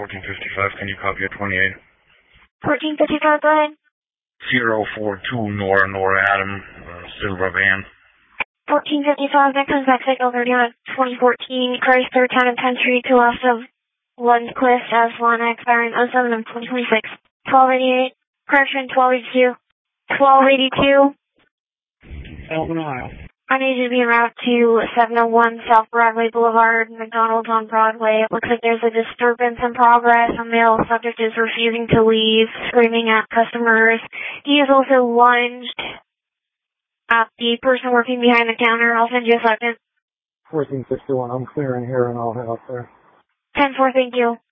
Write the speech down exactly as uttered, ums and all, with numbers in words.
fourteen fifty-five, can you copy at twenty-eight? fourteen fifty-five, go ahead. zero four two Nora, Nora Adam, uh, silver van. fourteen fifty-five, that comes back signal thirty-one, twenty fourteen, Chrysler, Town and Country, to west of Lundquist, Aslan, expiring oh seven of twenty twenty-six. twelve eighty-eight, correction, twelve eighty-two. twelve eighty-two. Elton, Ohio. I need you to be en route to seven oh one South Broadway Boulevard, McDonald's on Broadway. It looks like there's a disturbance in progress. A male subject is refusing to leave, screaming at customers. He is also lunged at the person working behind the counter. I'll send you a second. fourteen fifty-one, I'm clearing here and I'll head up there. ten four, thank you.